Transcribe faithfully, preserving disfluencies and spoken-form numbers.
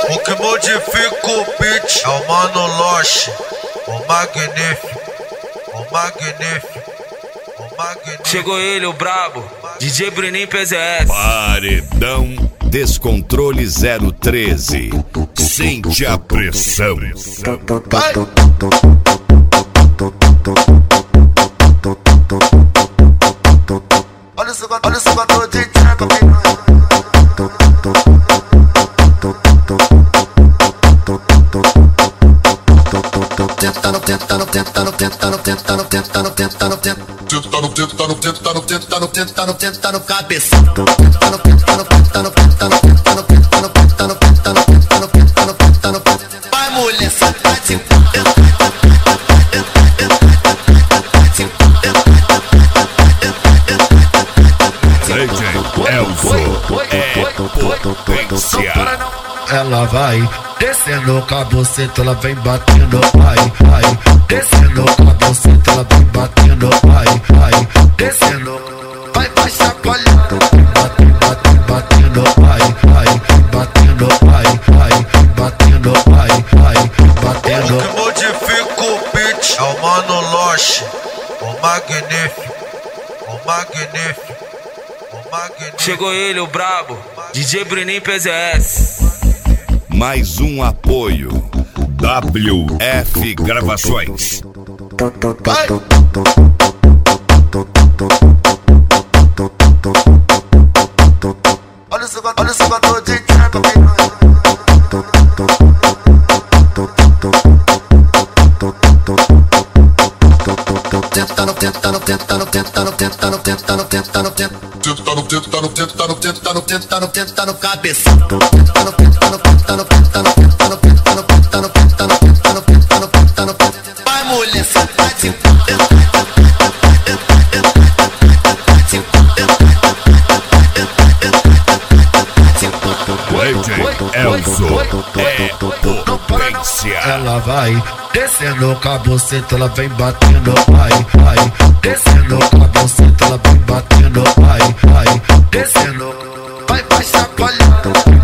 O que modifica o beat é o Mano Loche, o magnífico, o magnífico, o magnífico. Chegou ele, o brabo, D J Bruninho P Z S. Paredão Descontrole zero treze. Sente a pressão. Vai. Olha o segundo, olha o segundo de Thiago Piranha. Tentando, tentando, tentando, tentando, tentando, tentando, tentando, tentando, tentando, tentando, tentando, tentando, tentando, cabeça. Tentando, tentando, tentando, tentando, tentando, tentando, tentando, tentando, tentando, tentando, tentando, tentando. Vai, mulher, sacanagem. D J Elzo é potência. Ela vai descendo com a buceta, ela vem batendo, ai, ai. Descendo com a buceta, ela vem batendo, ai, ai. Descendo, vai, vai chacoalhando, batendo, batendo, batendo, ai, ai. Batendo, ai, ai. Batendo, ai, ai. Batendo. O que modifica o beat é o Mano Loche, o magnífico, o magnífico, o magnífico. Chegou ele, o brabo, D J Bruninho P Z S. Mais um apoio. W F Gravações. Vai. Olha o segundo, olha o segundo de Thiago Piranha. Tentando, tentando, tentando, tentando, tentando, tentando, tentando, tentando, tentando, tentando, tentando, tentando, tentando, tentando, cabeça. Tentando, tentando, tentando, tentando, tentando, tentando, tentando, tentando, tentando, tentando, tentando, tentando. Vai, mulher, sacanagem. D J Elzo é potência. Ela vai descendo com a buceta, ela vem batendo, ai, ai. Descendo com a buceta, ela vem batendo, ai, ai. Descendo, vai, vai chacoalhando.